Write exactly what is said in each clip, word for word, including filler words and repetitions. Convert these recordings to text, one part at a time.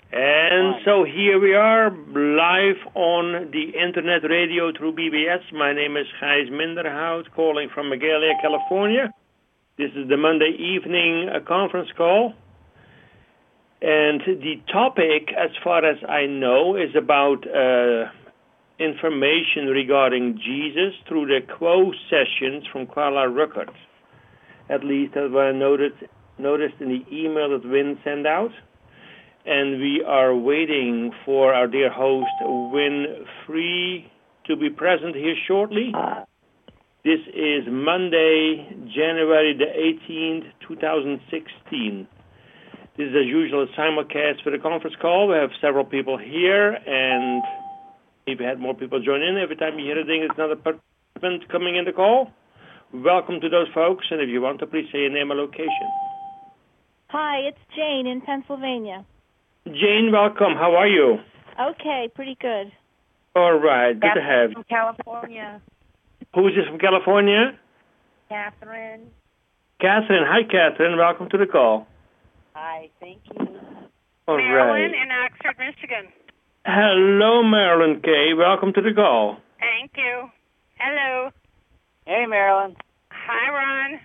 And so here we are, live on the internet radio through B B S. My name is Gijs Minderhout, calling from Magalia, California. This is the Monday evening uh, conference call. And the topic, as far as I know, is about uh, information regarding Jesus through the quo sessions from Carla Ruckert. At least that's what I noticed, noticed in the email that Win sent out. And we are waiting for our dear host, Win Free, to be present here shortly. This is Monday, January the eighteenth, two thousand sixteen. This is, as usual, a simulcast for the conference call. We have several people here, and if you had more people join in, every time you hear a ding, it's another participant coming in the call. Welcome to those folks, and if you want to, please say your name and location. Hi, it's Jane in Pennsylvania. Jane, welcome. How are you? Okay, pretty good. All right, good Catherine to have you. from California. Who is this from California? Catherine. Catherine. Hi, Catherine. Welcome to the call. Hi, thank you. All Marilyn right. in Oxford, Michigan. Hello, Marilyn Kay. Welcome to the call. Thank you. Hello. Hey, Marilyn. Hi, Ron.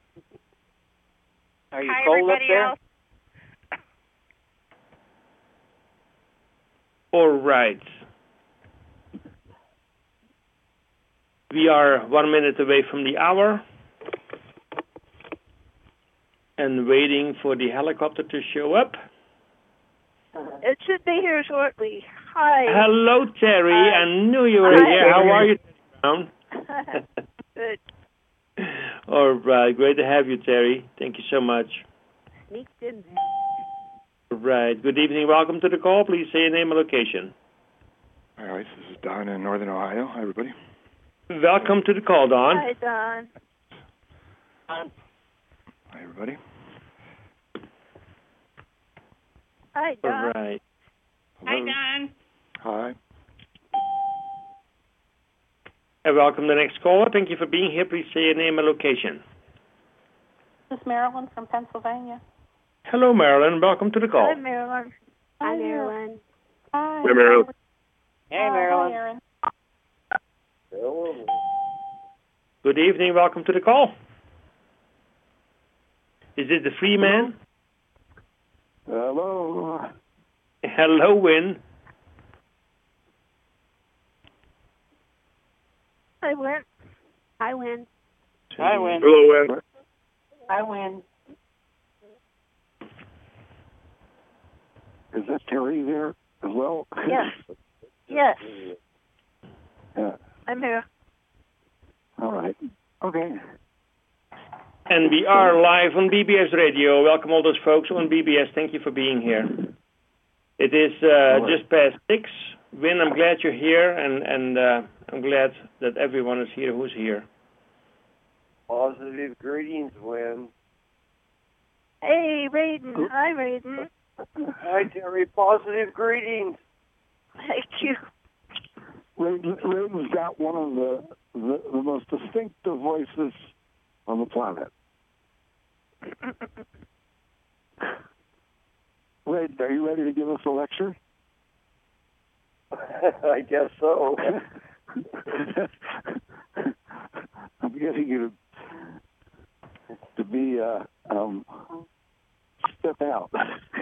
Are you Hi, cold everybody up there? else. All right. We are one minute away from the hour and waiting for the helicopter to show up. It should be here shortly. Hi. Hello, Terry. Hi. I knew you were Hi. here. How are you, Brown? Good. All right. Great to have you, Terry. Thank you so much. Sneaked in there. All right. Good evening. Welcome to the call. Please say your name and location. All right, this is Don in Northern Ohio. Hi, everybody. Welcome to the call, Don. Hi, Don. Hi, everybody. Hi, All Don. right. Hi, Hello. Don. Hi. And welcome to the next caller. Thank you for being here. Please say your name and location. This is Marilyn from Pennsylvania. Hello, Marilyn. Welcome to the call. Hi, Marilyn. Hi, Marilyn. Hi. Hey, Marilyn. Hey, Hi, Marilyn. Aaron. Good evening. Welcome to the call. Is it the free man? Hello. Hello, Win. Hi, Win. Hi, Win. Hi, Win. Hello, Win. Hi, Win. Is that Terry there as well? Yes. Yes, Yeah. I'm here. All right. Okay. And we are live on B B S Radio. Welcome all those folks on B B S. Thank you for being here. It is uh, right. just past six. Win, I'm glad you're here, and, and uh, I'm glad that everyone is here who's here. Positive greetings, Win. Hey, Raiden. Hi, Raiden. Hi, Terry. Positive greetings. Thank you. Rayden's got one of the, the, the most distinctive voices on the planet. Rayden, are you ready to give us a lecture? I guess so. I'm getting you to, to be, uh, um, step out.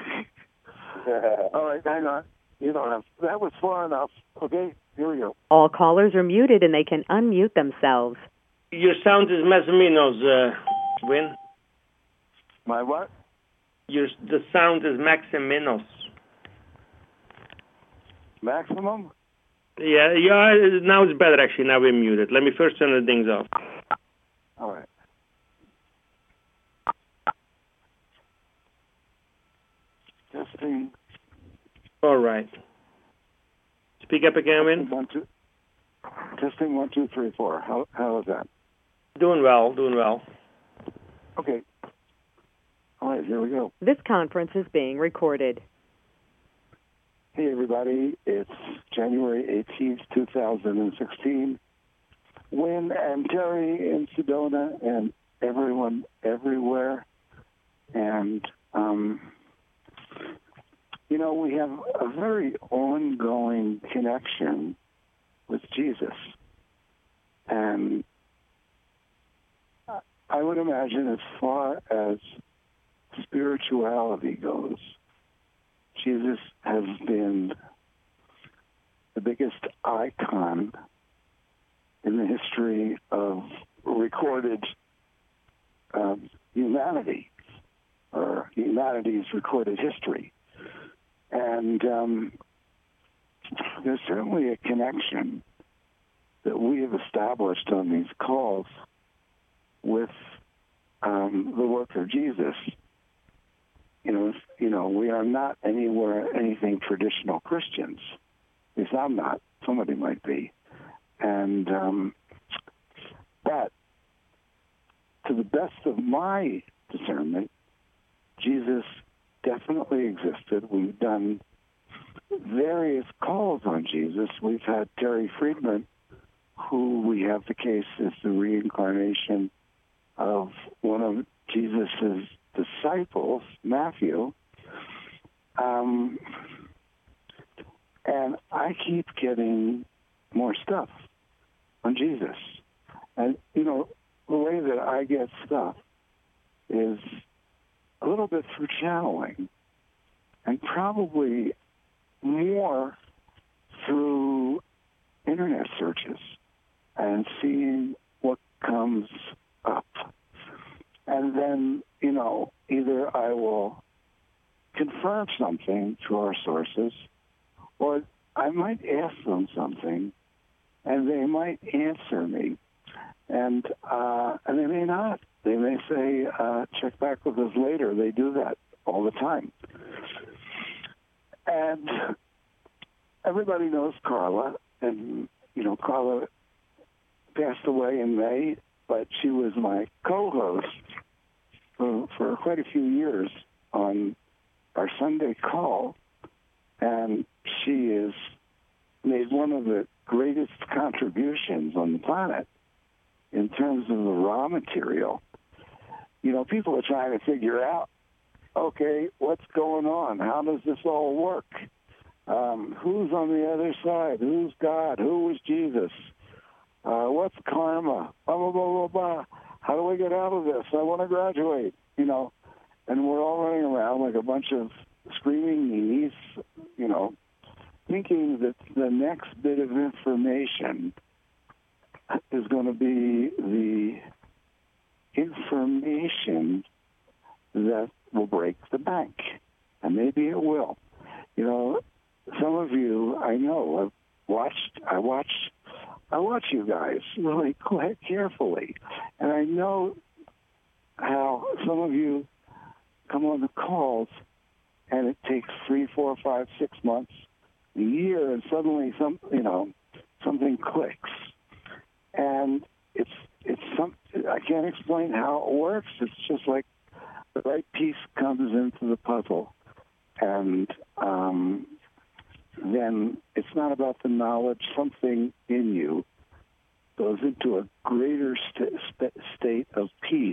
All right, hang on. You don't have, that was far enough. Okay, here we go. All callers are muted and they can unmute themselves. Your sound is más o menos, uh, Win. My what? Your, the sound is max and menos. Maximum? Yeah, yeah, now it's better actually. Now we're muted. Let me first turn the things off. All right. Testing. All right. Speak up again, Win. One, two. Testing one, two, three, four. How how is that? Doing well, doing well. Okay. All right, here we go. This conference is being recorded. Hey, everybody. It's January eighteenth, two thousand sixteen. Win and Terry in Sedona and everyone everywhere. And um, you know, we have a very ongoing connection with Jesus. And I would imagine as far as spirituality goes, Jesus has been the biggest icon in the history of recorded um, humanity, or humanity's recorded history. And um, there's certainly a connection that we have established on these calls with um, the work of Jesus. You know, you know, we are not anywhere anything traditional Christians. At least I'm not. Somebody might be. And um, but to the best of my discernment, Jesus definitely existed. We've done various calls on Jesus. We've had Terry Friedman, who we have the case is the reincarnation of one of Jesus's disciples, Matthew. Um, and I keep getting more stuff on Jesus. And, you know, the way that I get stuff is a little bit through channeling, and probably more through internet searches and seeing what comes up. And then, you know, either I will confirm something to our sources, or I might ask them something, and they might answer me. And uh, and they may not. They may say, uh, check back with us later. They do that all the time. And everybody knows Carla, and, you know, Carla passed away in May, but she was my co-host for, for quite a few years on our Sunday call, and she has made one of the greatest contributions on the planet in terms of the raw material. You know, people are trying to figure out, okay, what's going on? How does this all work? Um, who's on the other side? Who's God? Who is Jesus? Uh, what's karma? Blah, blah, blah, blah, blah. How do I get out of this? I want to graduate, you know. And we're all running around like a bunch of screaming meanies, you know, thinking that the next bit of information is going to be the information that will break the bank. And maybe it will. You know, some of you, I know, have watched, I watched, I watch you guys really quite carefully. And I know how some of you come on the calls and it takes three, four, five, six months, a year, and suddenly some, you know, something clicks. And it's, it's some, I can't explain how it works. It's just like the right piece comes into the puzzle. And um, then it's not about the knowledge. Something in you goes into a greater st- st- state of peace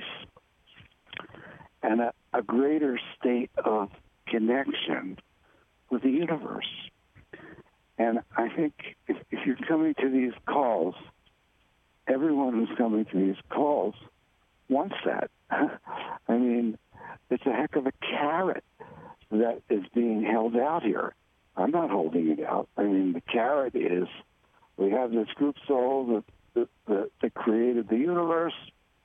and a, a greater state of connection with the universe. And I think if, if you're coming to these calls, everyone who's coming to these calls wants that. I mean, it's a heck of a carrot that is being held out here. I'm not holding it out. I mean, the carrot is we have this group soul that, that, that, that created the universe,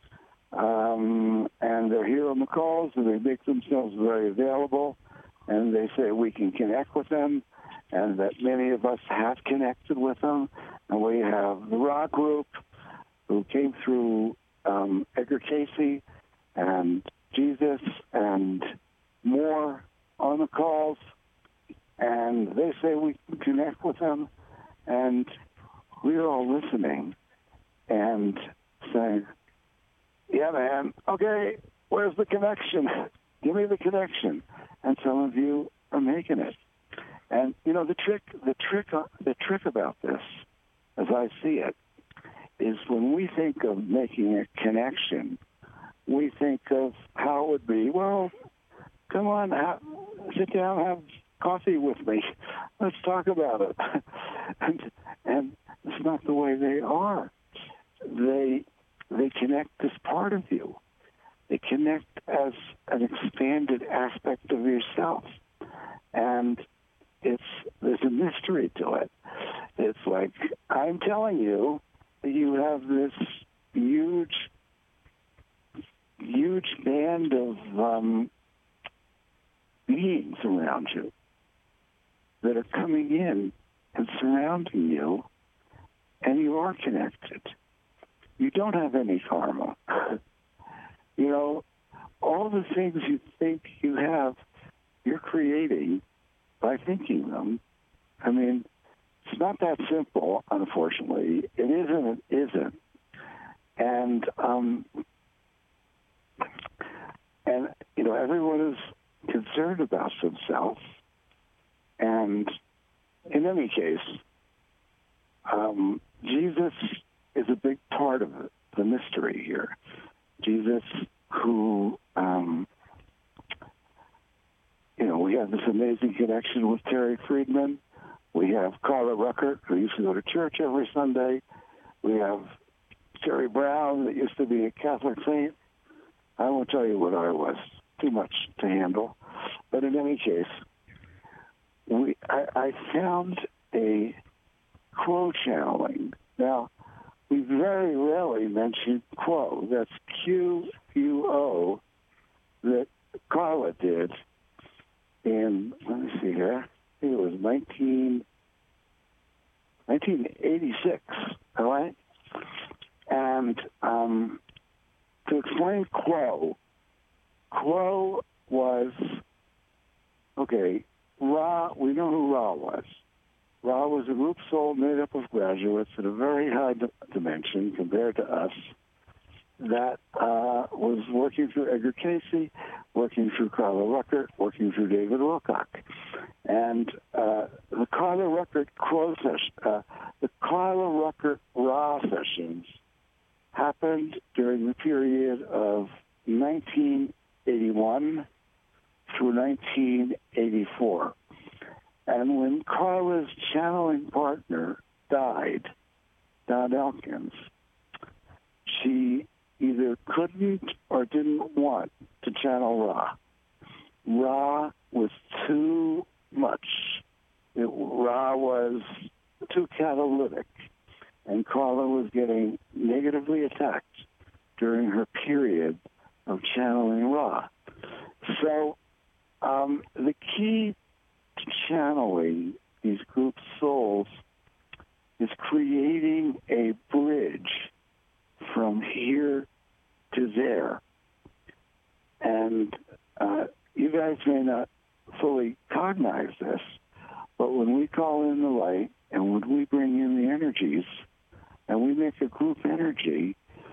um, and they're here on the calls, and they make themselves very available, and they say we can connect with them, and that many of us have connected with them. And we have the rock group who came through um, Edgar Casey and Jesus and more on the calls, and they say we can connect with them, and we're all listening and saying, yeah, man, okay, where's the connection? Give me the connection. And some of you are making it. And, you know, the trick, the trick, the trick about this, as I see it, is when we think of making a connection, we think of how it would be. Well, come on, have, sit down, have coffee with me. Let's talk about it. and, and it's not the way they are. They they connect as part of you. They connect as an expanded aspect of yourself. And it's there's a mystery to it. It's like, I'm telling you that you have this huge, huge band of um, beings around you that are coming in and surrounding you, and you are connected. You don't have any karma. You know, all the things you think you have, you're creating by thinking them. I mean, it's not that simple, unfortunately. It isn't, it isn't. And, um, and you know, everyone is concerned about themselves. And in any case, um, Jesus is a big part of it, the mystery here. Jesus, who, um, you know, we have this amazing connection with Terry Friedman. We have Carla Ruckert, who used to go to church every Sunday. We have Jerry Brown, that used to be a Catholic saint. I won't tell you what I was. Too much to handle. But in any case, we I, I found a Quo channeling. Now, we very rarely mention Quo. That's Q U O that Carla did in, let me see here, I think it was nineteen, nineteen eighty-six, all right? And um, to explain Quo, Quo was, okay, Ra, we know who Ra was. Ra was a group soul made up of graduates at a very high d- dimension compared to us that uh, was working through Edgar Casey, working through Carla Ruckert, working through David Wilcock. And uh, the Carla Ruckert Quo session, uh, the Carla Ruckert Ra sessions happened during the period of nineteen eighty-one through nineteen eighty-four. And when Carla's channeling partner died, Don Elkins, she either couldn't or didn't want to channel Ra. Ra was too much. It, Ra was too catalytic, and Carla was getting negatively attacked during her period of channeling Ra. So um, the key to channeling these group souls is creating a bridge from here to there. And uh, you guys may not fully cognize this, but when we call in the light and when we bring in the energies and we make a group energy,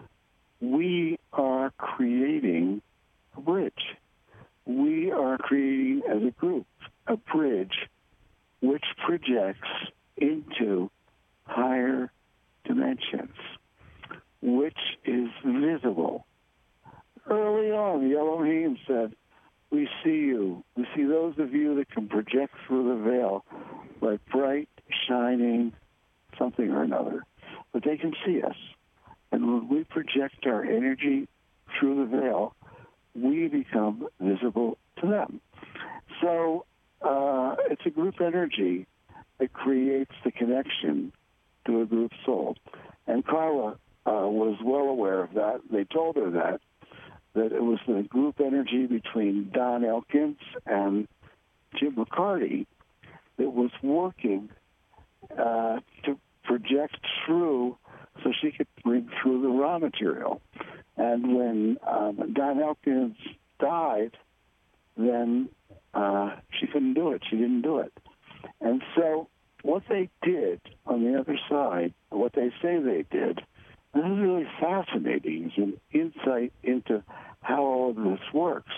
we are creating a bridge. We are creating, as a group, a bridge which projects into higher dimensions, which is visible. Early on, the Elohim said, we see you. We see those of you that can project through the veil like bright, shining something or another. But they can see us. And when we project our energy through the veil, we become visible to them. So uh, it's a group energy that creates the connection to a group soul. And Carla uh, was well aware of that. They told her that, that it was the group energy between Don Elkins and Jim McCarty that was working uh, to project through so she could bring through the raw material. And when um, Don Elkins died, then uh, she couldn't do it. She didn't do it. And so what they did on the other side, what they say they did, this is really fascinating. It's an insight into how all of this works.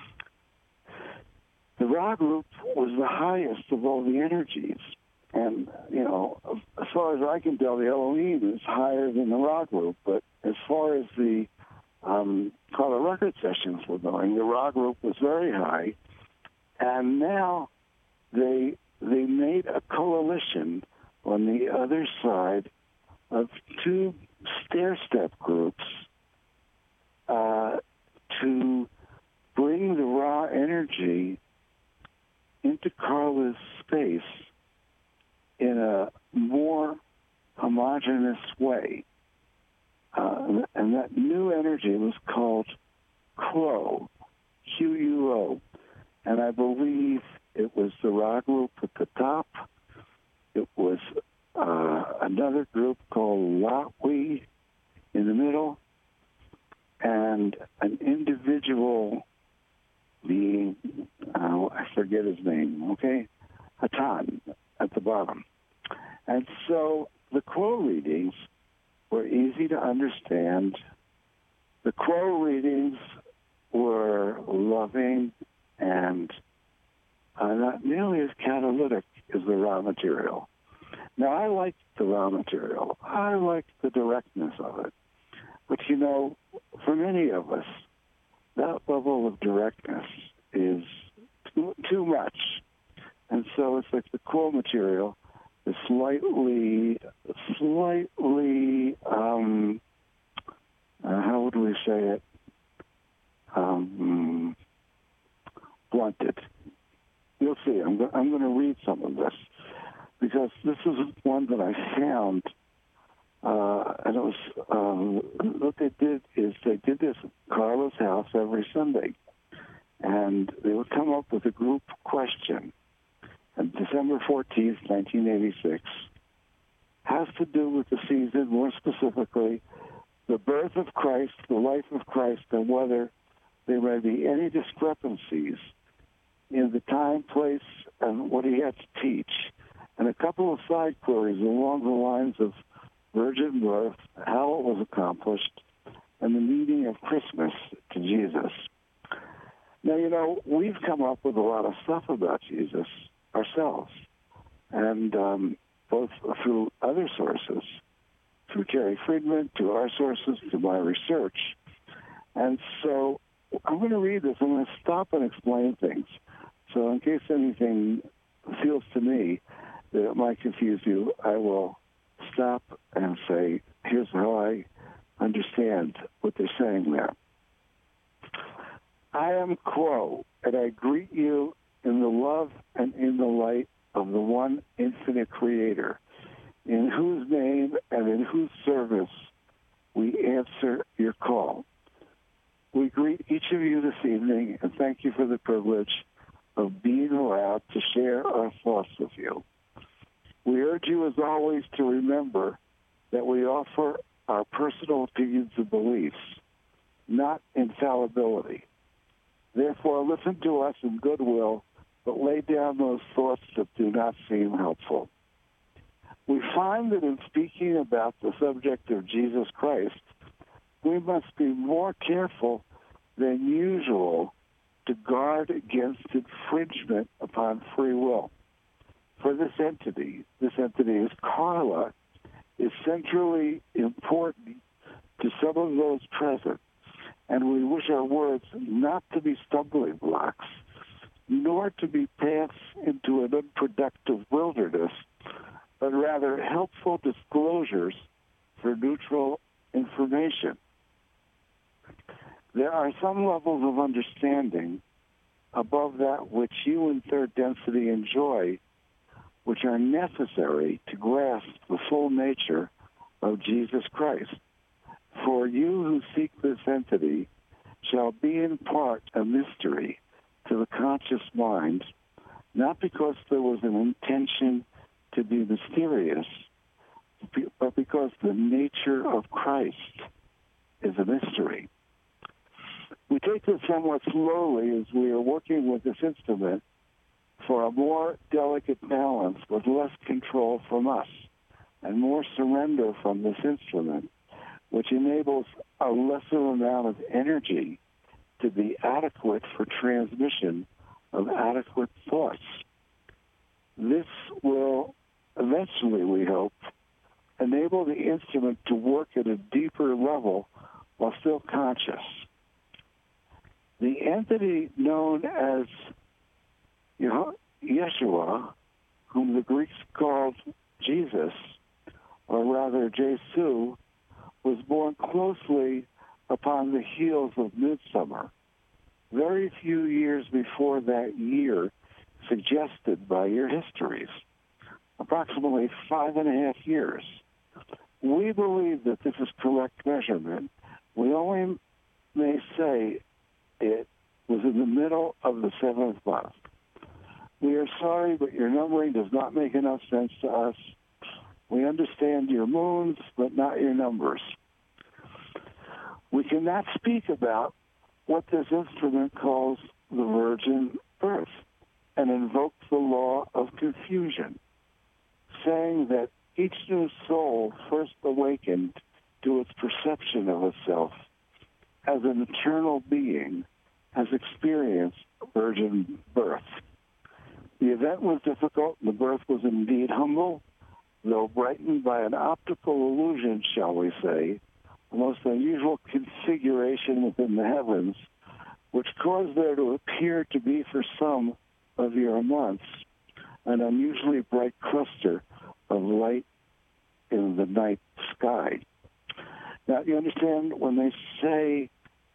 The Ra group was the highest of all the energies. And, you know, as far as I can tell, the Elohim is higher than the Ra group. But as far as the um, Carla Ruckert sessions were going, the Ra group was very high. And now they they made a coalition on the other side of two stair-step groups uh, to bring the raw energy into Carla's space in a more homogeneous way. Uh, and that new energy was called Quo, Q U O. And I believe it was the Ra group at the top. It was uh, another group called Latwi in the middle, and an individual being, uh, I forget his name, okay? Hatan at the bottom. And so the Quo readings were easy to understand. The Quo readings were loving and uh, not nearly as catalytic as the raw material. Now, I liked the raw material. I liked the directness of it. But, you know, for many of us, that level of directness is too, too much. And so it's like the Quo material is slightly, slightly, um, uh, how would we say it, um, blunted. You'll see. I'm, go- I'm going to read some of this because this is one that I found, uh, and it was, um, what they did is they did this at Carla's house every Sunday, and they would come up with a group question. And December fourteenth, nineteen eighty-six, has to do with the season, more specifically, the birth of Christ, the life of Christ, and whether there may be any discrepancies in the time, place, and what he had to teach. And a couple of side queries along the lines of virgin birth, how it was accomplished, and the meaning of Christmas to Jesus. Now, you know, we've come up with a lot of stuff about Jesus ourselves, and um, both through other sources, through Terry Friedman, to our sources, to my research. And so I'm going to read this. I'm going to stop and explain things. So in case anything feels to me that it might confuse you, I will stop and say, here's how I understand what they're saying there. I am Quo, and I greet you in the love and in the light of the one infinite creator, in whose name and in whose service we answer your call. We greet each of you this evening and thank you for the privilege of being allowed to share our thoughts with you. We urge you, as always, to remember that we offer our personal opinions and beliefs, not infallibility. Therefore, listen to us in goodwill, but lay down those thoughts that do not seem helpful. We find that in speaking about the subject of Jesus Christ, we must be more careful than usual to guard against infringement upon free will. For this entity, this entity is Carla, is centrally important to some of those present, and we wish our words not to be stumbling blocks, nor to be paths into an unproductive wilderness, but rather helpful disclosures for neutral information. There are some levels of understanding above that which you in third density enjoy, which are necessary to grasp the full nature of Jesus Christ. For you who seek this entity shall be in part a mystery to the conscious mind, not because there was an intention to be mysterious, but because the nature of Christ is a mystery. We take this somewhat slowly as we are working with this instrument for a more delicate balance with less control from us and more surrender from this instrument, which enables a lesser amount of energy to be adequate for transmission of adequate thoughts. This will eventually, we hope, enable the instrument to work at a deeper level while still conscious. The entity known as Yeh- Yeshua, whom the Greeks called Jesus, or rather Jesu, was born closely upon the heels of Midsummer, very few years before that year suggested by your histories, approximately five and a half years. We believe that this is correct measurement. We only may say it was in the middle of the seventh month. We are sorry, but your numbering does not make enough sense to us. We understand your moons, but not your numbers. We cannot speak about what this instrument calls the virgin birth and invokes the law of confusion, saying that each new soul first awakened to its perception of itself as an eternal being has experienced virgin birth. The event was difficult, and the birth was indeed humble, though brightened by an optical illusion, shall we say, the most unusual configuration within the heavens, which caused there to appear to be for some of your months an unusually bright cluster of light in the night sky. Now, you understand, when they say,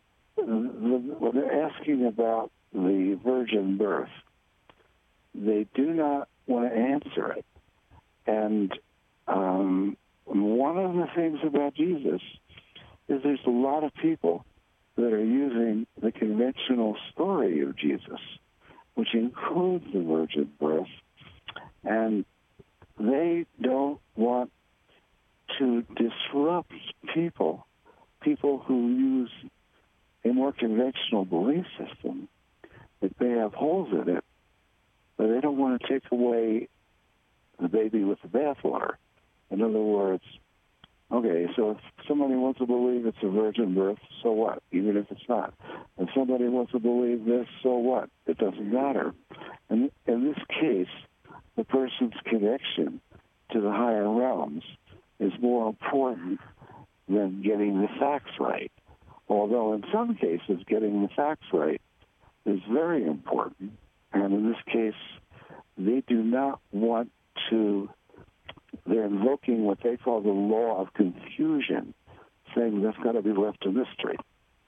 when they're asking about the virgin birth, they do not want to answer it. And um, one of the things about Jesus is there's a lot of people that are using the conventional story of Jesus, which includes the virgin birth, and they don't want to disrupt people, people who use a more conventional belief system that may have holes in it, but they don't want to take away the baby with the bathwater. In other words, okay, so if somebody wants to believe it's a virgin birth, so what, even if it's not? If somebody wants to believe this, so what? It doesn't matter. And in this case, the person's connection to the higher realms is more important than getting the facts right. Although in some cases, getting the facts right is very important. And in this case, they do not want to, they're invoking what they call the law of confusion, saying that's got to be left to mystery.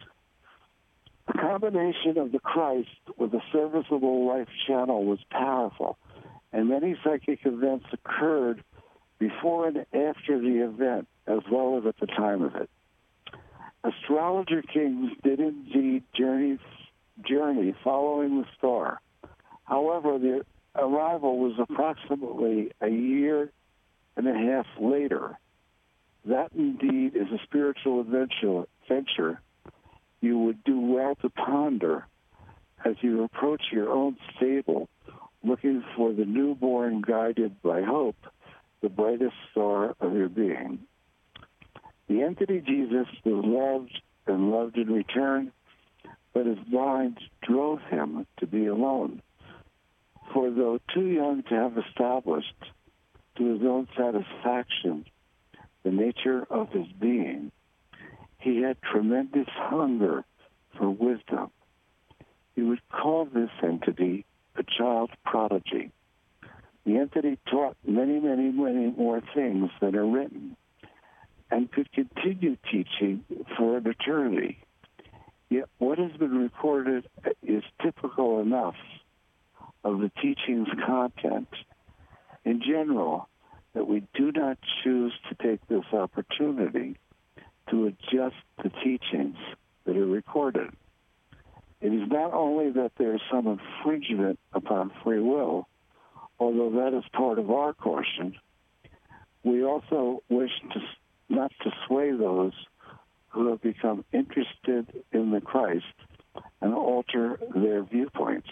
The combination of the Christ with a serviceable life channel was powerful, and many psychic events occurred before and after the event, as well as at the time of it. Astrologer kings did indeed journey, journey following the star. However, the arrival was approximately a year and a half later. That indeed is a spiritual adventure, adventure you would do well to ponder as you approach your own stable, looking for the newborn guided by hope, the brightest star of your being. The entity Jesus was loved and loved in return, but his mind drove him to be alone. For though too young to have established to his own satisfaction the nature of his being, he had tremendous hunger for wisdom. He would call this entity a child prodigy. The entity taught many, many, many more things than are written and could continue teaching for an eternity. Yet what has been recorded is typical enough of the teaching's content in general that we do not choose to take this opportunity to adjust the teachings that are recorded. It is not only that there is some infringement upon free will, although that is part of our caution, we also wish to not to sway those who have become interested in the Christ and alter their viewpoints.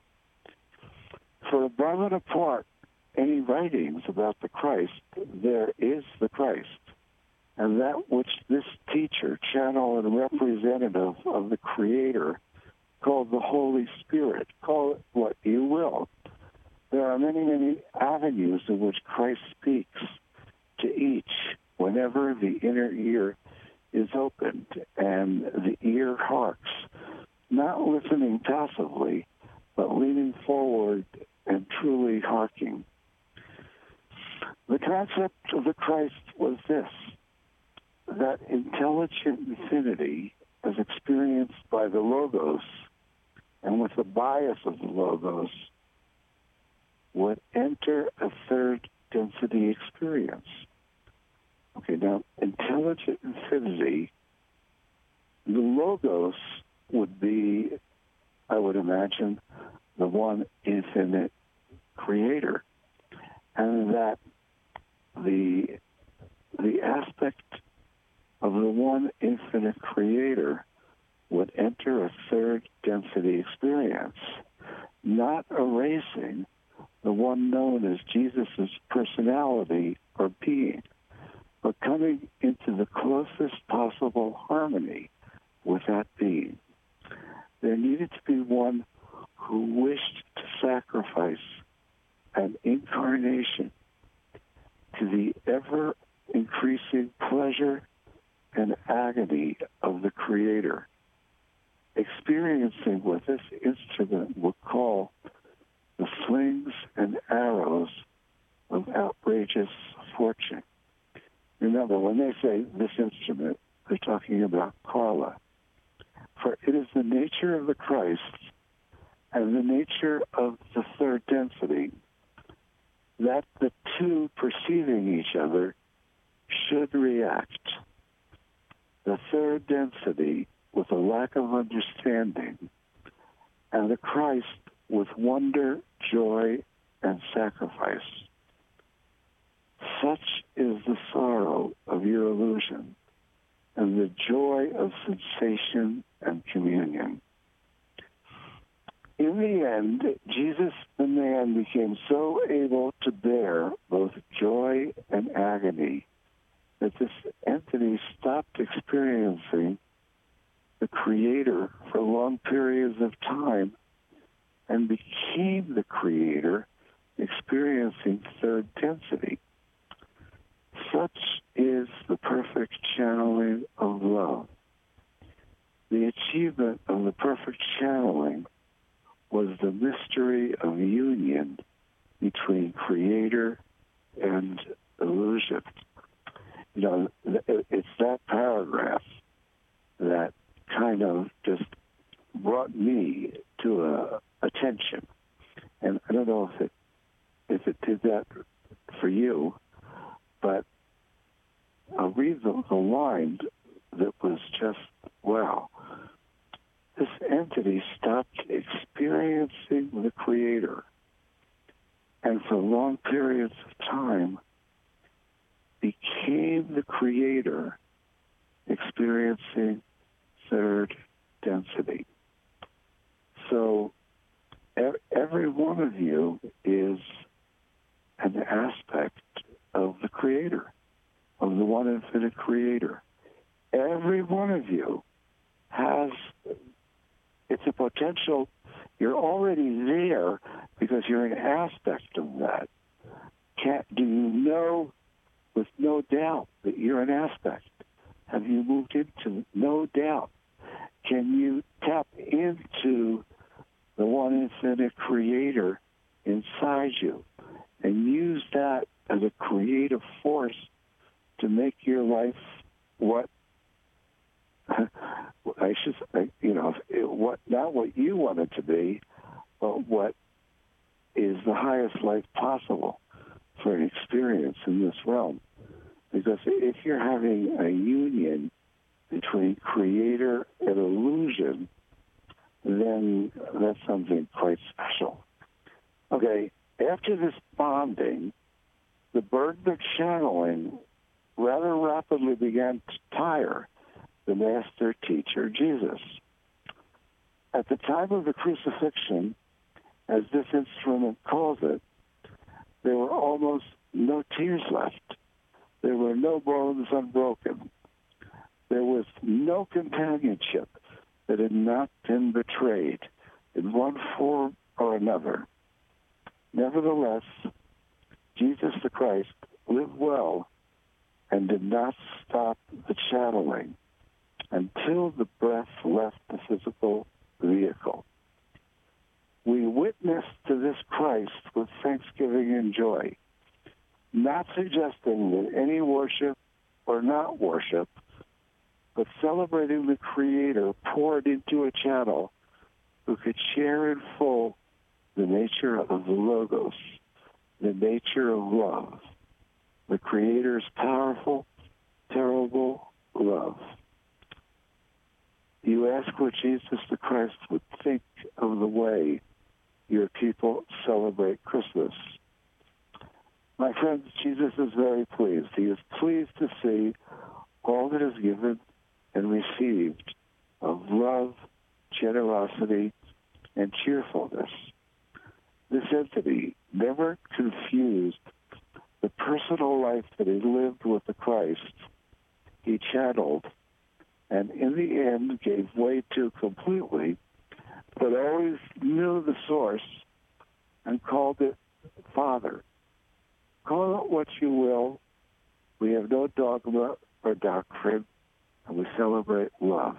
For a moment apart, any writings about the Christ, there is the Christ. And that which this teacher, channel, and representative of the Creator called the Holy Spirit, call it what you will. There are many, many avenues in which Christ speaks to each whenever the inner ear is opened and the ear harks, not listening passively, but leaning forward and truly harking. The concept of the Christ was this, that intelligent infinity as experienced by the Logos and with the bias of the Logos would enter a third density experience. Okay, now, intelligent infinity, the Logos would be, I would imagine, the one infinite creator, and that the the aspect of the one infinite creator would enter a third density experience, not erasing the one known as Jesus' personality or being, but coming into the closest possible harmony with that being. There needed to be one who wished to sacrifice an incarnation to the ever-increasing pleasure and agony of the Creator, experiencing what this instrument would call the slings and arrows of outrageous fortune. Remember, when they say this instrument, they're talking about Carla. For it is the nature of the Christ and the nature of the third density that the two perceiving each other should react. The third density with a lack of understanding, and the Christ with wonder, joy, and sacrifice. Such is the sorrow of your illusion and the joy of sensation and communion. In the end, Jesus the man became so able to bear both joy and agony that this entity stopped experiencing the Creator for long periods of time and became the Creator experiencing third density. Such is the perfect channeling of love. The achievement of the perfect channeling was the mystery of union between Creator and illusion. You know, it's that paragraph that kind of just brought me to a attention. And I don't know if it if it did that for you, but I'll read the, the line that was just, wow. This entity stopped experiencing the Creator, and for long periods of time became the Creator experiencing third density. So every one of you is an aspect of the Creator, of the one infinite Creator. Every one of you has, it's a potential, you're already there because you're an aspect of that. Can't, do you know with no doubt that you're an aspect? Have you moved into no doubt? Can you tap into the one infinite Creator inside you and use that as a creative force to make your life what I should, you know, what not what you want it to be, but what is the highest life possible for an experience in this realm. Because if you're having a union between Creator and illusion, then that's something quite special. Okay, after this bonding, the burden of channeling rather rapidly began to tire the master teacher, Jesus. At the time of the crucifixion, as this instrument calls it, there were almost no tears left. There were no bones unbroken. There was no companionship that had not been betrayed in one form or another. Nevertheless, Jesus the Christ lived well and did not stop the channeling until the breath left the physical vehicle. We witness to this Christ with thanksgiving and joy, not suggesting that any worship or not worship, but celebrating the Creator poured into a channel who could share in full the nature of the Logos, the nature of love, the Creator's powerful, terrible love. You ask what Jesus the Christ would think of the way your people celebrate Christmas. My friends, Jesus is very pleased. He is pleased to see all that is given and received of love, generosity, and cheerfulness. This entity never confused the personal life that he lived with the Christ he channeled, and in the end gave way to completely, but always knew the source and called it Father. Call it what you will. We have no dogma or doctrine, and we celebrate love.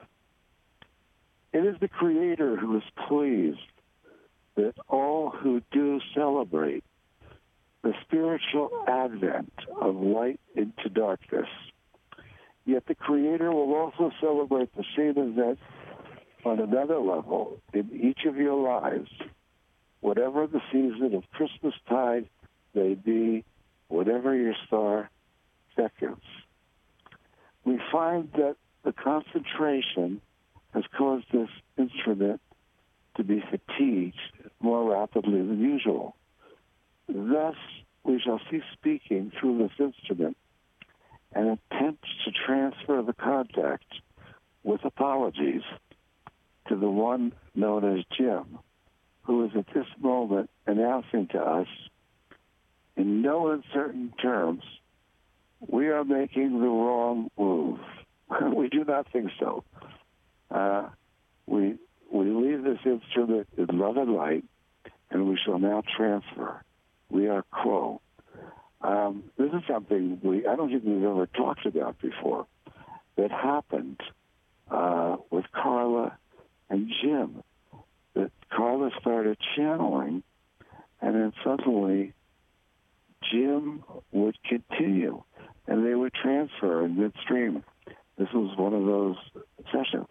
It is the Creator who is pleased that all who do celebrate the spiritual advent of light into darkness. Yet the Creator will also celebrate the same event on another level in each of your lives, whatever the season of Christmastide may be, whatever your star beckons. We find that the concentration has caused this instrument to be fatigued more rapidly than usual. Thus, we shall cease speaking through this instrument and attempt to transfer the contact with apologies to the one known as Jim, who is at this moment announcing to us in no uncertain terms, we are making the wrong move. We do not think so. Uh, we we leave this instrument in love and light, and we shall now transfer. We are Quo. Um, this is something we I don't think we've ever talked about before that happened uh, with Carla and Jim. That Carla started channeling, and then suddenly Jim would continue, and they would transfer in midstream. This was one of those sessions.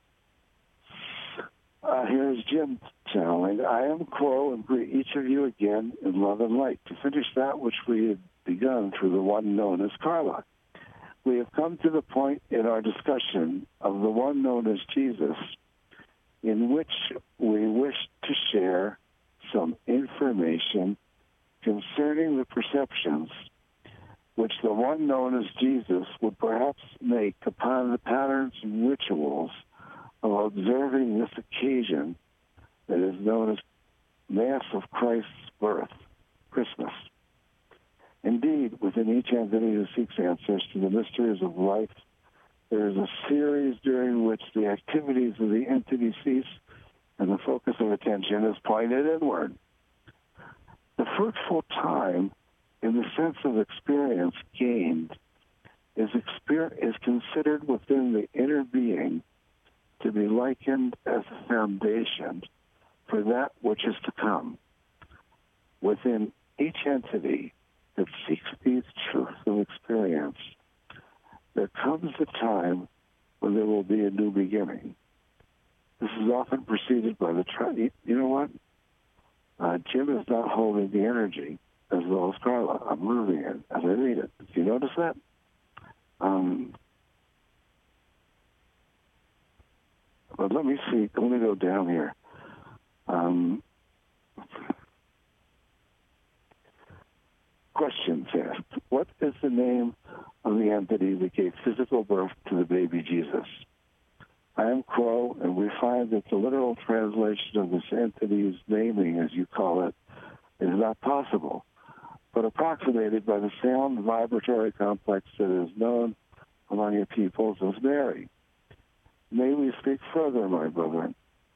Uh, here's Jim channeling. I am Quo and greet each of you again in love and light to finish that which we had begun through the one known as Carla. We have come to the point in our discussion of the one known as Jesus in which we wish to share some information concerning the perceptions which the one known as Jesus would perhaps make upon the patterns and rituals of observing this occasion that is known as Mass of Christ's birth, Christmas. Indeed, within each entity who seeks answers to the mysteries of life, there is a series during which the activities of the entity cease and the focus of attention is pointed inward. The fruitful time, in the sense of experience gained, is, exper- is considered within the inner being to be likened as a foundation for that which is to come. Within each entity that seeks these truths of experience, there comes a time when there will be a new beginning. This is often preceded by the, tri- you know what? Uh, Jim is not holding the energy as well as Carla. I'm moving it as I read it. Do you notice that? Um, but let me see. Let me go down here. Um, questions asked. What is the name of the entity that gave physical birth to the baby Jesus? I am Quo, and we find that the literal translation of this entity's naming, as you call it, is not possible, but approximated by the sound vibratory complex that is known among your peoples as Mary. May we speak further, my brethren.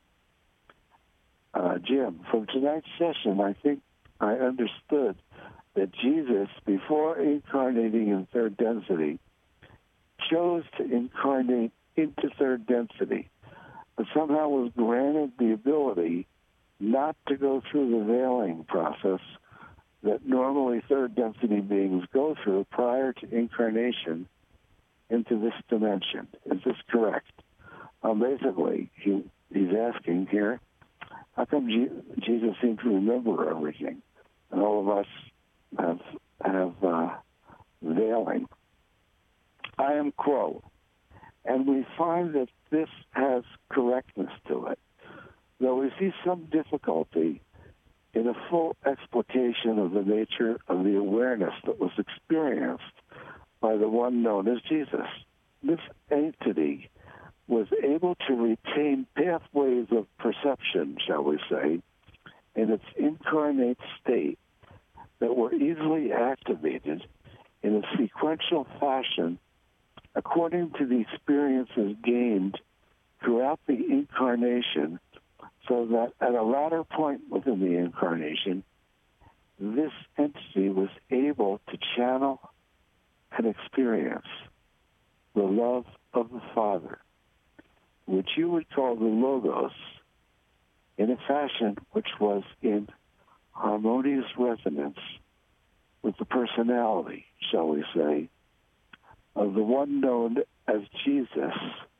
Uh, Jim, from tonight's session, I think I understood that Jesus, before incarnating in third density, chose to incarnate into third density, but somehow was granted the ability not to go through the veiling process that normally third density beings go through prior to incarnation into this dimension. Is this correct? Um, basically, he, he's asking here, how come Je- Jesus seems to remember everything, and all of us have have uh, veiling? I am Quo, and we find that this has correctness to it, though we see some difficulty in a full explication of the nature of the awareness that was experienced by the one known as Jesus. This entity was able to retain pathways of perception, shall we say, in its incarnate state that were easily activated in a sequential fashion according to the experiences gained throughout the incarnation, so that at a latter point within the incarnation, this entity was able to channel and experience the love of the Father, which you would call the Logos, in a fashion which was in harmonious resonance with the personality, shall we say, of the one known as Jesus.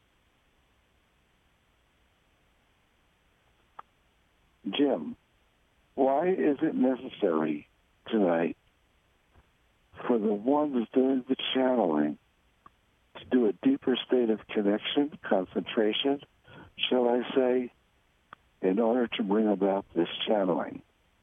Jim, why is it necessary tonight for the ones doing the channeling to do a deeper state of connection, concentration, shall I say, in order to bring about this channeling?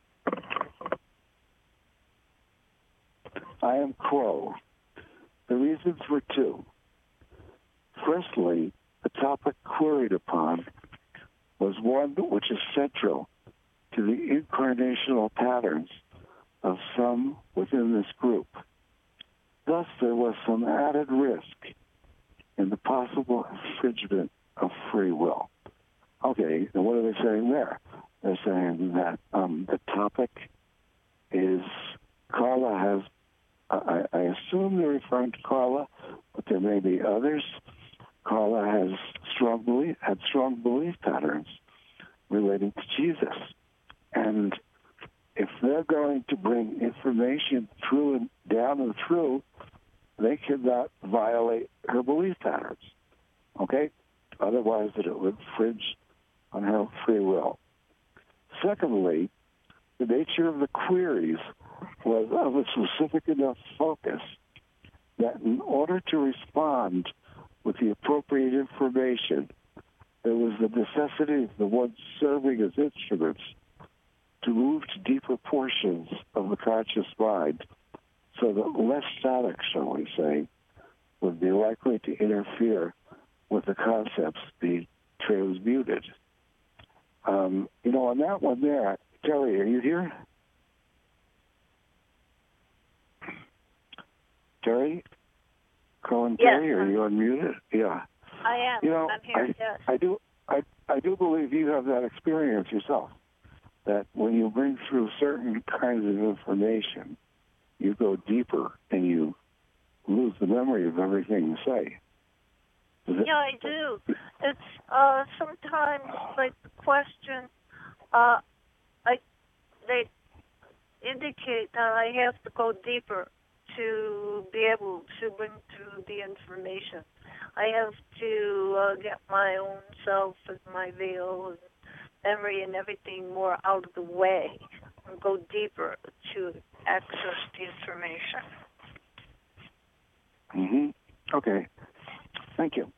I am Quo. The reasons were two. Firstly, the topic queried upon was one which is central to the incarnational patterns of some within this group. Thus, there was some added risk in the possible infringement of free will. Okay, and what are they saying there? They're saying that um, the topic is Carla has, I, I assume they're referring to Carla, but there may be others. Carla has strong belief, had strong belief patterns relating to Jesus. And if they're going to bring information through and down and through, they cannot violate her belief patterns, okay? Otherwise, it would infringe on her free will. Secondly, the nature of the queries was of a specific enough focus that in order to respond with the appropriate information, there was the necessity of the ones serving as instruments to move to deeper portions of the conscious mind so that less static, shall we say, would be likely to interfere with the concepts being transmuted. Um, you know, on that one there, Terry, are you here? Terry? Colin Yes. Terry, are you unmuted? Yeah. I am. You know, I'm here, I, yes. I do I, I do believe you have that experience yourself, that when you bring through certain kinds of information, you go deeper and you lose the memory of everything you say. Is it- Yeah, I do. It's uh, sometimes like the question, uh, I they indicate that I have to go deeper to be able to bring through the information. I have to uh, get my own self and my veil and memory and everything more out of the way and go deeper to access the information. Mm-hmm. Okay. Thank you.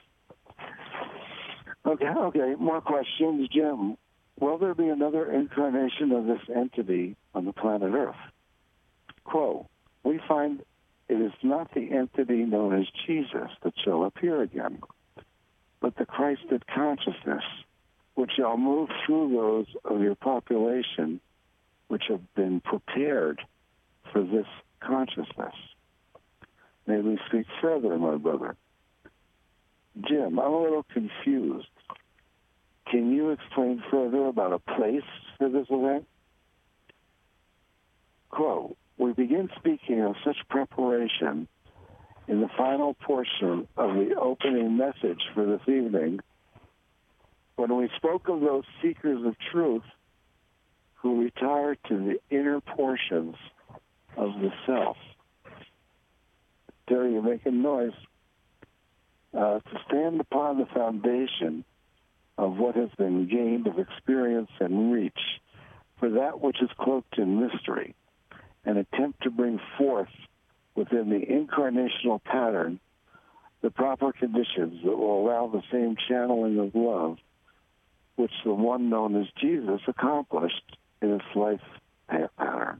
Okay, okay. More questions. Jim, will there be another incarnation of this entity on the planet Earth? Quo, we find it is not the entity known as Jesus that shall appear again, but the Christed consciousness, which shall move through those of your population which have been prepared for this consciousness. May we speak further, my brother. Jim, I'm a little confused. Can you explain further about a place for this event? Quote, we begin speaking of such preparation in the final portion of the opening message for this evening, when we spoke of those seekers of truth who retire to the inner portions of the self. Terry, you're making noise. Uh, to stand upon the foundation of what has been gained of experience and reach for that which is cloaked in mystery, and attempt to bring forth within the incarnational pattern the proper conditions that will allow the same channeling of love which the one known as Jesus accomplished in its life pattern.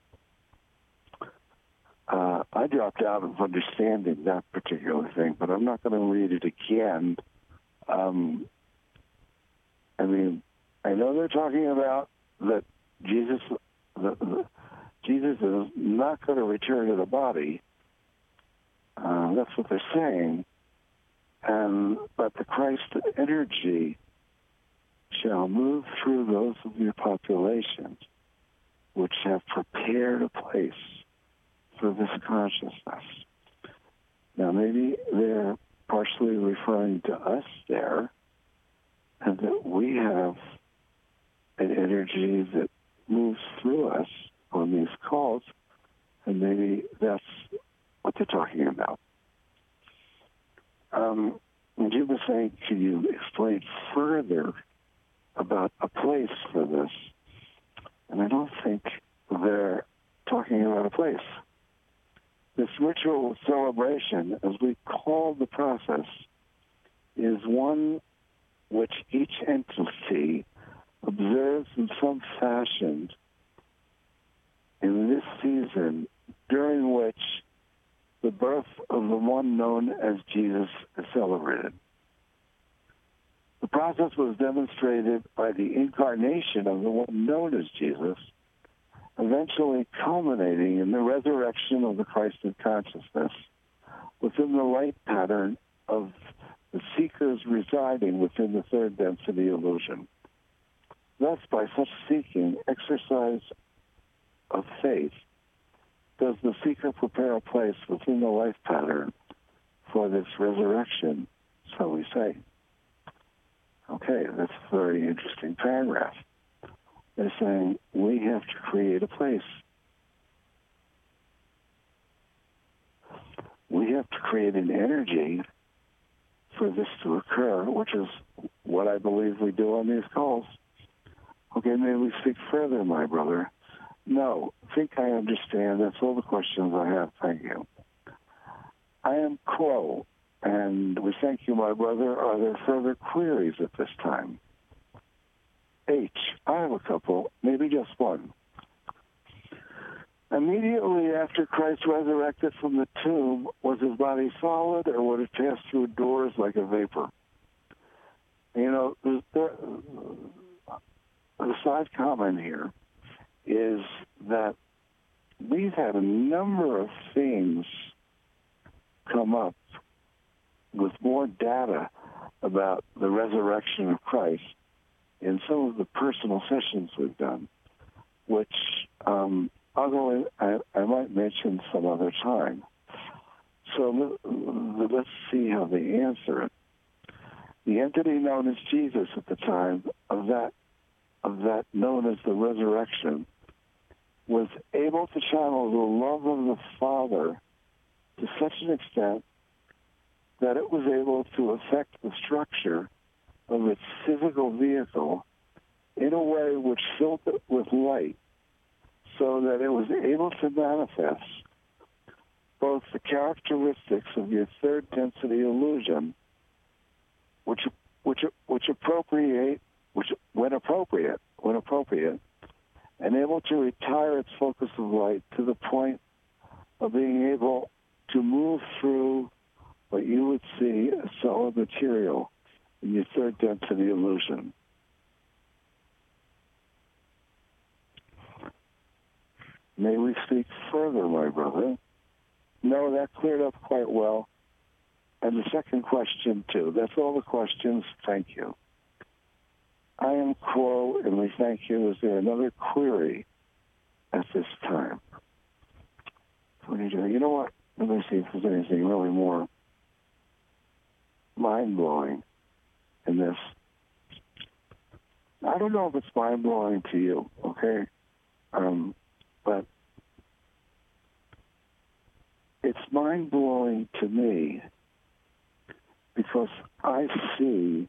Uh, I dropped out of understanding that particular thing, but I'm not going to read it again. Um, I mean, I know they're talking about that Jesus, the, the, Jesus is not going to return to the body. Uh, that's what they're saying. And but the Christ energy shall move through those of your populations which have prepared a place for this consciousness. Now, maybe they're partially referring to us there, and that we have an energy that moves through us on these calls, and maybe that's what they're talking about. Um, Jim was saying, can you explain further about a place for this? And I don't think they're talking about a place. This ritual celebration, as we call the process, is one which each entity observes in some fashion in this season, during which the birth of the one known as Jesus is celebrated. The process was demonstrated by the incarnation of the one known as Jesus, eventually culminating in the resurrection of the Christ in consciousness within the light pattern of the seekers residing within the third density illusion. Thus, by such seeking, exercise of faith, does the seeker prepare a place within the life pattern for this resurrection, so we say. Okay, that's a very interesting paragraph. They're saying we have to create a place. We have to create an energy for this to occur, which is what I believe we do on these calls. Okay, may we speak further, my brother? No, I think I understand. That's all the questions I have. Thank you. I am Crow, and we thank you, my brother. Are there further queries at this time? H, I have a couple, maybe just one. Immediately after Christ resurrected from the tomb, was his body solid, or would it pass through doors like a vapor? You know, the, the, the side comment here is that we've had a number of things come up with more data about the resurrection of Christ in some of the personal sessions we've done, which um, I'll go in, I, I might mention some other time. So let, let's see how they answer it. The entity known as Jesus at the time of that of that known as the resurrection was able to channel the love of the Father to such an extent that it was able to affect the structure of its physical vehicle in a way which filled it with light, so that it was able to manifest both the characteristics of your third density illusion, which which which appropriate which when appropriate when appropriate, and able to retire its focus of light to the point of being able to move through what you would see as solid material in your third density illusion. May we speak further, my brother? No, that cleared up quite well. And the second question, too. That's all the questions. Thank you. I am Crow, and we thank you. Is there another query at this time? You know what? Let me see if there's anything really more mind-blowing in this. I don't know if it's mind-blowing to you, okay? Okay? Um, but it's mind-blowing to me because I see,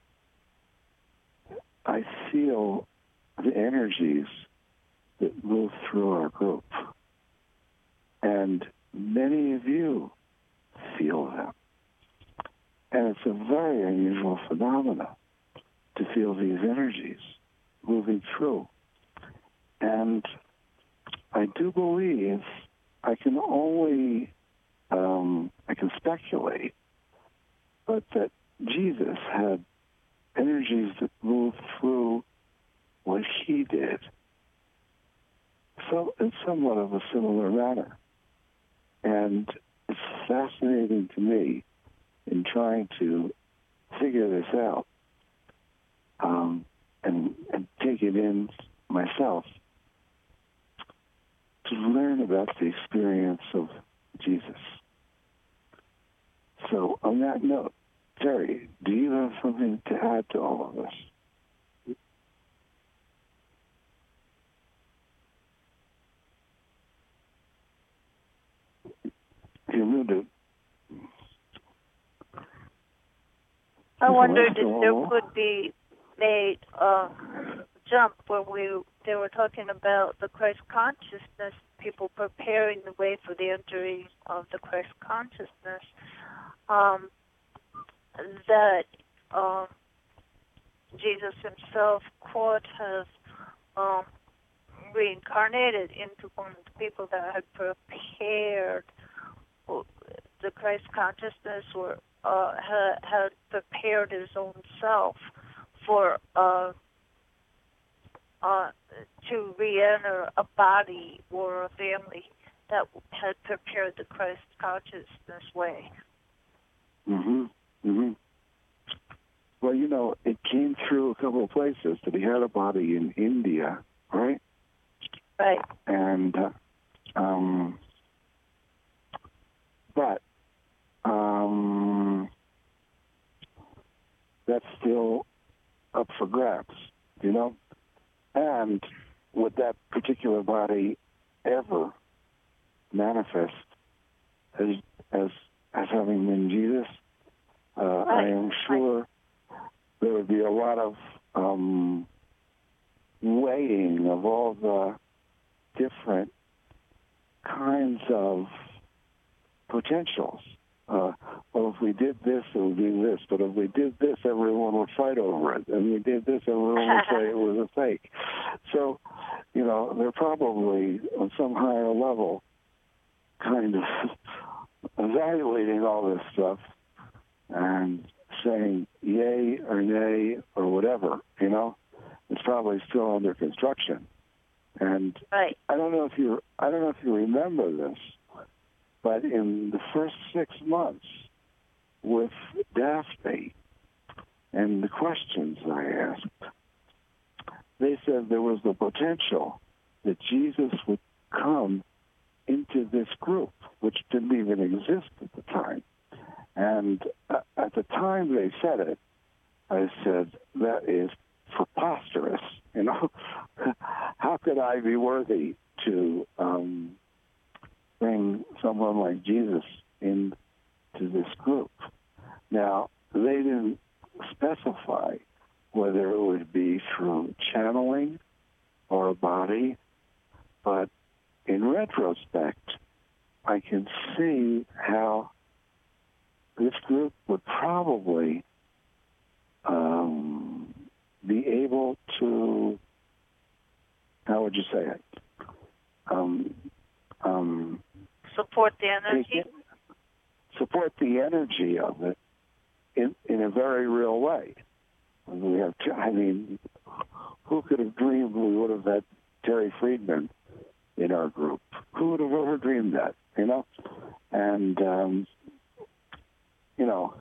I feel the energies that move through our group. And many of you feel them. And it's a very unusual phenomenon to feel these energies moving through. And I do believe I can only, um, I can speculate, but that Jesus had energies that moved through what he did. So in somewhat of a similar manner. And it's fascinating to me in trying to figure this out um, and, and take it in myself to learn about the experience of Jesus. So on that note, Terry, do you have something to add to all of this? You're muted. I wondered if Hello? there could be a uh, jump where we they were talking about the Christ consciousness, people preparing the way for the entry of the Christ consciousness. Um, that um, Jesus himself could have um, reincarnated into one of the people that had prepared the Christ consciousness, or uh, had, had prepared his own self for uh, uh, to re-enter a body or a family that had prepared the Christ consciousness way. Mm-hmm. Mm-hmm. Well, you know, it came through a couple of places that he had a body in India, right? Right. And, uh, um, but, um, that's still up for grabs, you know? And would that particular body ever manifest as, as, as having been Jesus? Uh, right. I am sure there would be a lot of um, weighing of all the different kinds of potentials. Uh, well, if we did this, it would be this. But if we did this, everyone would fight over it. And we did this, everyone would say it was a fake. So, you know, they're probably on some higher level kind of evaluating all this stuff and saying yay or nay or whatever, you know. It's probably still under construction. And right. I don't know if you I don't know if you remember this, but in the first six months with Daphne and the questions I asked, they said there was the potential that Jesus would come into this group, which didn't even exist at the time. And uh, at the time they said it, I said, that is preposterous. You know, how could I be worthy to um, bring someone like Jesus into this group? Now, they didn't specify whether it would be through channeling or a body, but in retrospect, I can see how this group would probably um, be able to, how would you say it? Um, um, support the energy? it, support the energy of it in, in a very real way. We have, I mean, who could have dreamed we would have had Terry Friedman in our group? Who would have ever dreamed that, you know? And, um, you know,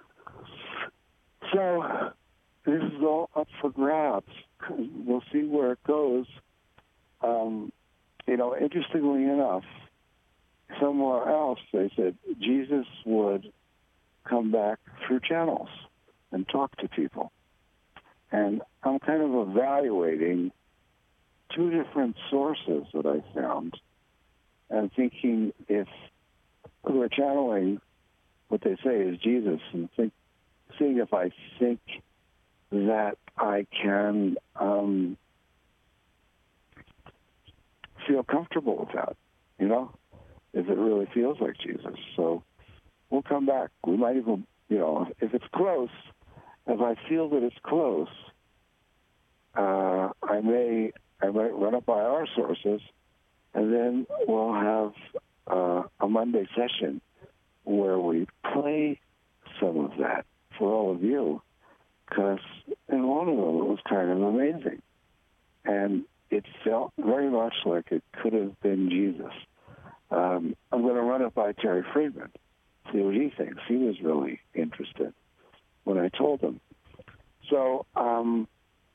so this is all up for grabs. We'll see where it goes. Um, you know, interestingly enough, somewhere else they said Jesus would come back through channels and talk to people. And I'm kind of evaluating two different sources that I found, and thinking if we're channeling what they say is Jesus, and think, seeing if I think that I can um, feel comfortable with that, you know, if it really feels like Jesus. So we'll come back. We might even, you know, if it's close, if I feel that it's close, uh, I may I might run it by our sources, and then we'll have uh, a Monday session where we play some of that for all of you, because in one of them it was kind of amazing, and it felt very much like it could have been Jesus. Um, I'm going to run it by Terry Friedman, see what he thinks. He was really interested when I told him. So um,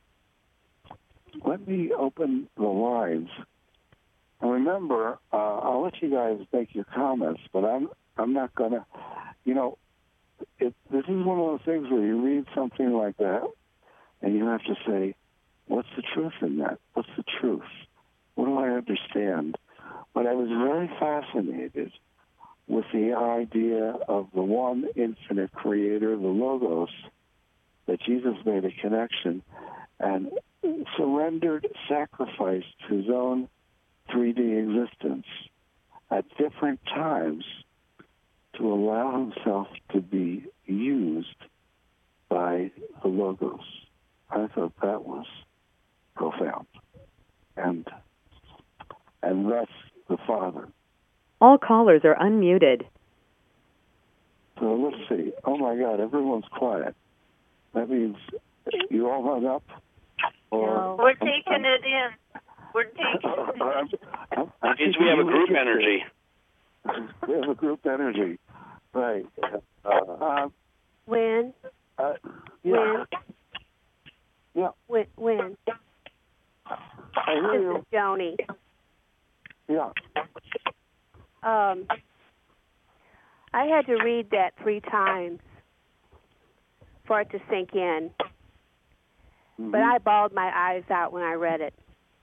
let me open the lines. And remember, uh, I'll let you guys make your comments, but I'm I'm not going to, you know, it, this is one of those things where you read something like that, and you have to say, what's the truth in that? What's the truth? What do I understand? But I was very fascinated with the idea of the one infinite creator, the Logos, that Jesus made a connection and surrendered, sacrificed his own three D existence at different times to allow himself to be used by the Logos. I thought that was profound. And and thus the Father. All callers are unmuted. So let's see. Oh my God, everyone's quiet. That means you all hung up? Or No. We're taking it in. We're taking it in. I'm, I'm, I'm Means we have a group energy. We have a group energy. Right. Uh, um, When? uh, yeah. Yeah. When? When? I hear This you. is Joni. Yeah. Um, I had to read that three times for it to sink in. Mm-hmm. But I bawled my eyes out when I read it.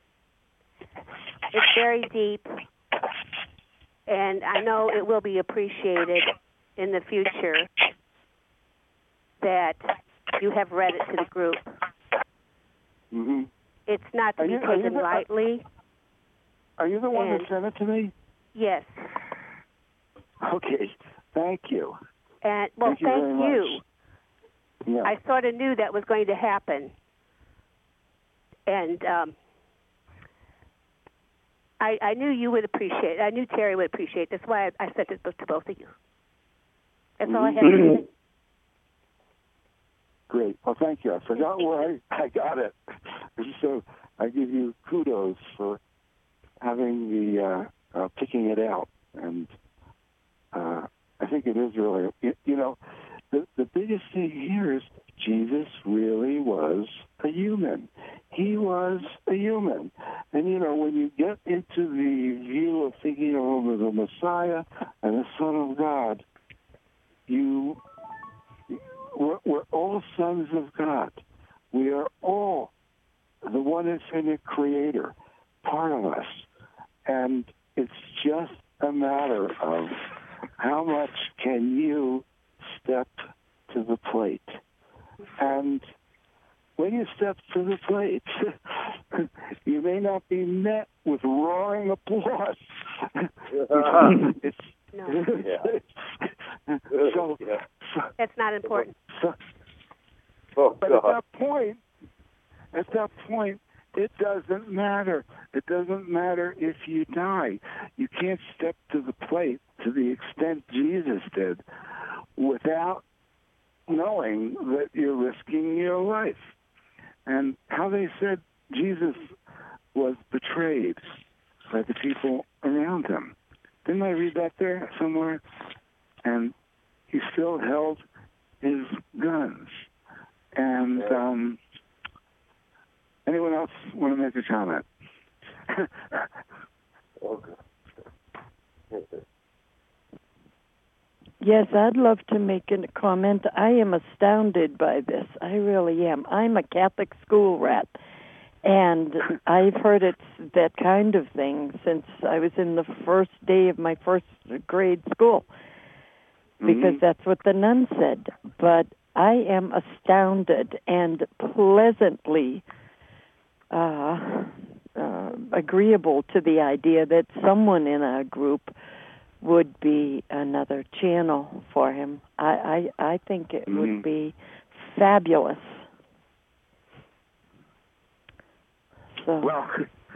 It's very deep, and I know it will be appreciated in the future that you have read it to the group. Mm-hmm. It's not to Are be you- are you taken the- lightly. Are you the one And- that sent it to me? Yes. Okay. Thank you. And, well, Thank you thank very you. much. Yeah. I sort of knew that was going to happen. And um, I, I knew you would appreciate it. I knew Terry would appreciate it. That's why I, I sent it to both of you. That's all I have to say. Great. Well, thank you. I forgot where I, I got it. So I give you kudos for having the, uh, uh, picking it out. And uh, I think it is really, you, you know, the, the biggest thing here is Jesus really was a human. He was a human. And, you know, when you get into the view of thinking of him as a Messiah and the Son of God, you, we're, we're all sons of God. We are all the one infinite creator, part of us. And it's just a matter of how much can you step to the plate. And when you step to the plate, you may not be met with roaring applause. it's, No. yeah. so, Yeah. so, That's not important. so, Oh, but at God. that point, at that point, it doesn't matter. It doesn't matter if you die. You can't step to the plate to the extent Jesus did without knowing that you're risking your life. And how they said Jesus was betrayed by the people around him. Didn't I read that there somewhere? And he still held his guns. And um, anyone else want to make a comment? Yes, I'd love to make a comment. I am astounded by this. I really am. I'm a Catholic school rat, And I've heard it's that kind of thing since I was in the first day of my first grade school, because Mhm. that's what the nun said. But I am astounded and pleasantly uh, uh, agreeable to the idea that someone in our group would be another channel for him. I, I, I think it Mhm. would be fabulous. So. Well,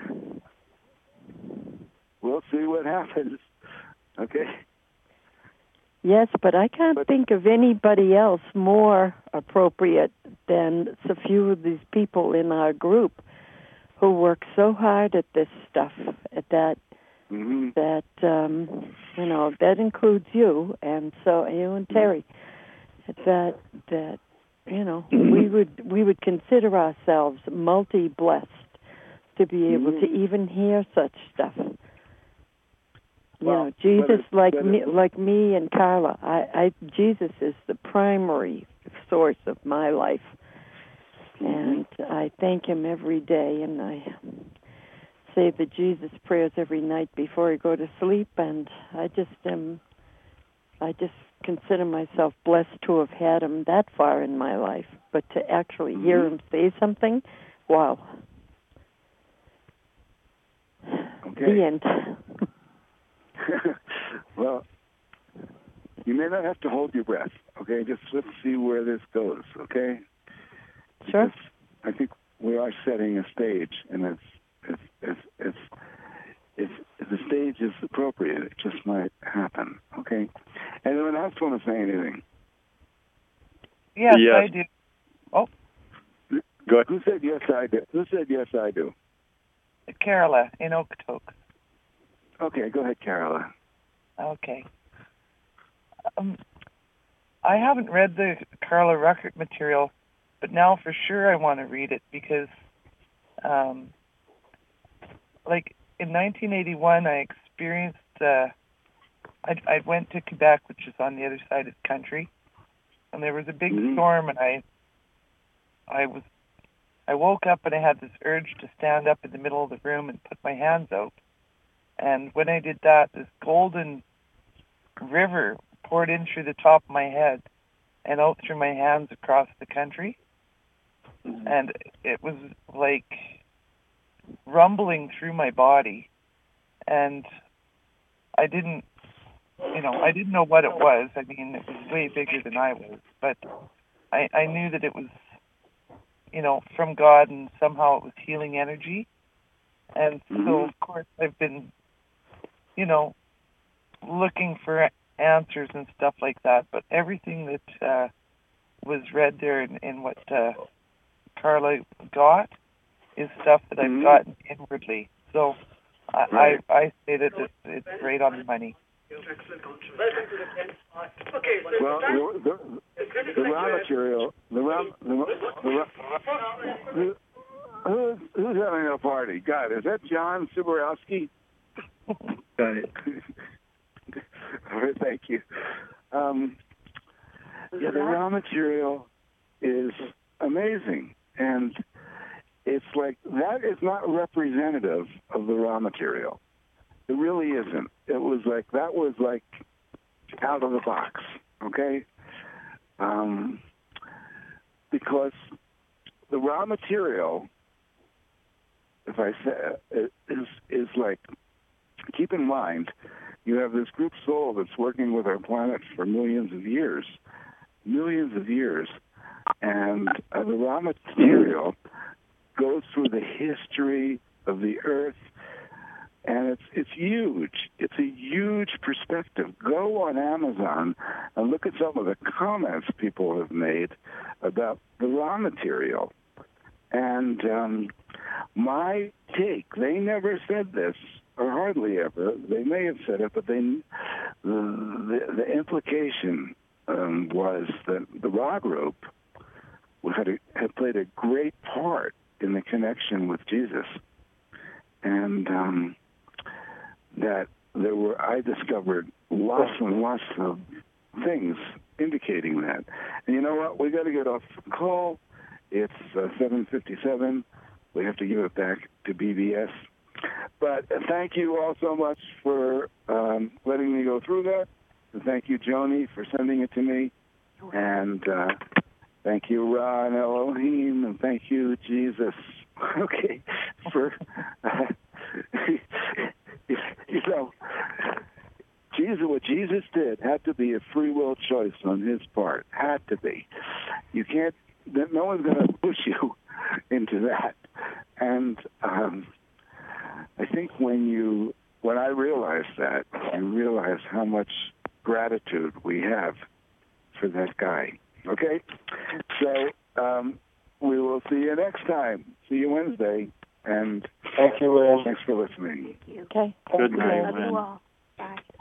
we'll see what happens. Okay. Yes, but I can't But- think of anybody else more appropriate than a few of these people in our group who work so hard at this stuff. At that, Mhm. that um, you know, that includes you, and so you and Terry. That that you know, we would we would consider ourselves multi-blessed to be able Mhm. to even hear such stuff. You Well, know, Jesus, but it- like but me, it- like me and Carla, I, I, Jesus is the primary source of my life, and I thank Him every day, and I say the Jesus prayers every night before I go to sleep, and I just am, I just consider myself blessed to have had Him that far in my life, but to actually Mm-hmm. hear Him say something, wow. Okay. The end. Well, you may not have to hold your breath, okay? Just let's see where this goes, okay? Sure. Because I think we are setting a stage, and it's it's it's it's, it's if the stage is appropriate, it just might happen, okay? Anyone else want to say anything? Yes, Yes. I do. Oh, Go ahead. Who said yes? I do. Who said yes? I do. Carola in Okotoks. Okay, go ahead, Carola. Okay. Um, I haven't read the Carla Ruckert material, but now for sure I want to read it because, um, like in nineteen eighty-one, I experienced. Uh, I, I went to Quebec, which is on the other side of the country, and there was a big Mhm. storm, and I, I was, I woke up and I had this urge to stand up in the middle of the room and put my hands out. And when I did that, this golden river poured in through the top of my head and out through my hands across the country. Mm-hmm. And it was like rumbling through my body. And I didn't, you know, I didn't know what it was. I mean, it was way bigger than I was. But I, I knew that it was, you know, from God, and somehow it was healing energy. And so, Mhm. of course, I've been, you know, looking for answers and stuff like that. But everything that uh, was read there in, in what uh, Carla got is stuff that I've Mhm. gotten inwardly. So I, Right. I, I say that it's, it's right on the money. Well, the, the, the raw material, the raw, the, the raw, who, who's, who's having a party? God, is that John Suborowski? Got it. All right, thank you. Um, yeah, the raw material is amazing, and it's like that is not representative of the raw material. It really isn't. It was like that was like out of the box, okay? Um, because the raw material, if I say, is is like, keep in mind, you have this group soul that's working with our planet for millions of years, millions of years, and uh, the raw material goes through the history of the Earth, and it's it's huge. It's a huge perspective. Go on Amazon and look at some of the comments people have made about the raw material. And um, my take, they never said this, or hardly ever. They may have said it, but they the, the, the implication um, was that the raw group had, a, had played a great part in the connection with Jesus. And um, that there were, I discovered lots and lots of things indicating that. And you know what? We got to get off the call. It's uh, seven fifty-seven. we have to give it back to B B S. But thank you all so much for um, letting me go through that. And thank you, Joni, for sending it to me. And uh, thank you, Ra and Elohim, and thank you, Jesus. Okay, for uh, you know, Jesus. What Jesus did had to be a free will choice on his part. Had to be. You can't. No one's going to push you into that. And um, I think when you, when I realized that, you realize how much gratitude we have for that guy. Okay? So um, we will see you next time. See you Wednesday. And thank you, Lynn. Thanks for listening. Thank you. Okay. Good night. Love you all. Bye.